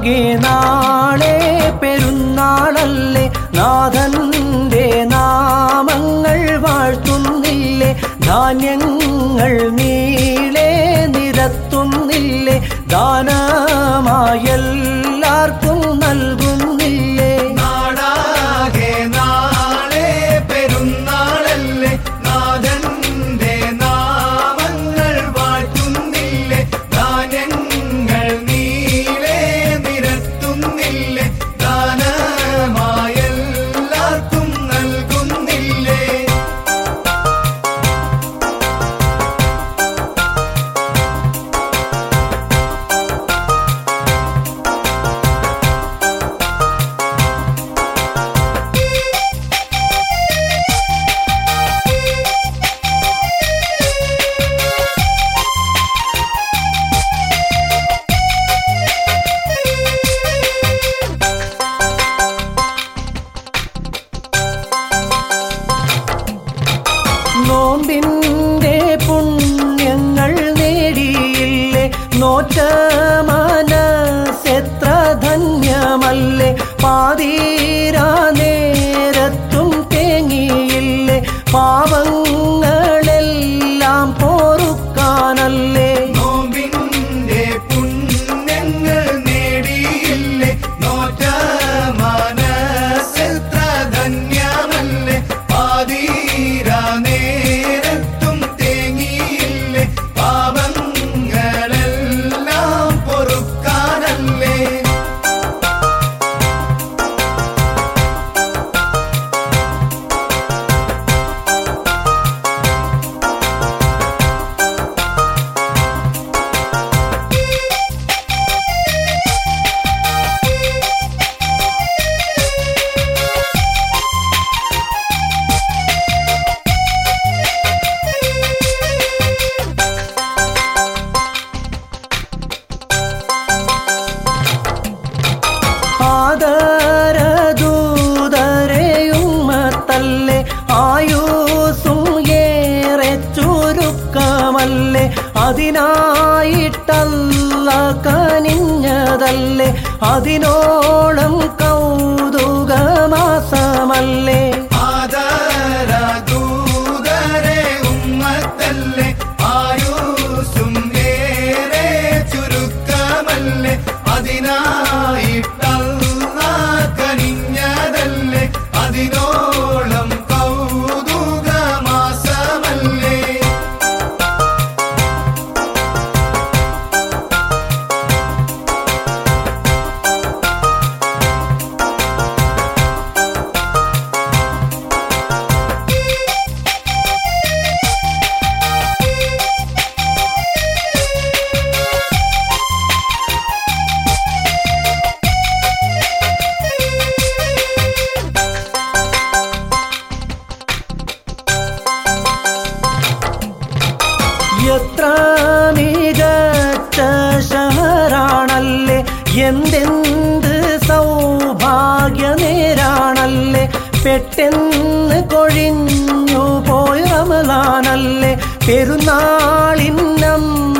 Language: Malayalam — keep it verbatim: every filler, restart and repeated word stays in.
ആകെ നാളെ പെരുന്നാളല്ലേ, നാഥന്റെ നാമങ്ങൾ വാഴ്ത്തുന്നില്ലേ, ധാന്യങ്ങൾ നീളെ നിരത്തുന്നില്ലേ, ദാനമായെല്ലാവർക്കും നൽകുന്നില്ലേ. നാടാകെ നാളെ പെരുന്നാളല്ലേ, നാഥന്റെ നാമങ്ങൾ വാഴ്ത്തുന്നില്ലേ, ധാന്യങ്ങൾ നീളെ നിരത്തുന്നില്ലേ, ദാനമായെല്ലാവർക്കും നൽകുന്നില്ലേ. നോമ്പിന്റെ പുണ്യങ്ങൾ നേടിയില്ലേ, നോറ്റ മനസ്സെത്ര ധന്യമല്ലേ, പാതിരാ നേരത്തും തേങ്ങിയില്ലേ, പാവങ്ങളെല്ലാം പൊറുക്കാനല്ലേ. നോമ്പിന്റെ പുണ്യങ്ങൾ നേടിയില്ലേ, നോറ്റ മനസ്സെത്ര ധന്യമല്ലേ, പാതിരാ നേരത്തും തേങ്ങിയില്ലേ, പാപങ്ങളെല്ലാം പൊറുക്കാനല്ലേ. ആദരദൂതരെയുമ്മത്തല്ലേ, ആയുസ്സും ഏറെ ചുരുക്കമല്ലേ, അതിനായിട്ടല്ല കനിഞ്ഞതല്ലേ, അതിനോളം കൗതുകമാസമല്ലേ. ആദരദൂതരെ ഉമ്മത്തല്ലേ, ആയുസ്സും ഏറെ ചുരുക്കമല്ലേ, അതിനായിട്ടല്ല കനിഞ്ഞതല്ലേ, അതിനോളം കൗതുകമാസമല്ലേ. എത്ര മികച്ച ഷഹറാണല്ലേ, എന്തെന്ത് സൗഭാഗ്യ നേരാണല്ലേ, പെട്ടെന്ന് കൊഴിഞ്ഞു പോയ റമളാനല്ലേ, പെരുന്നാളിനം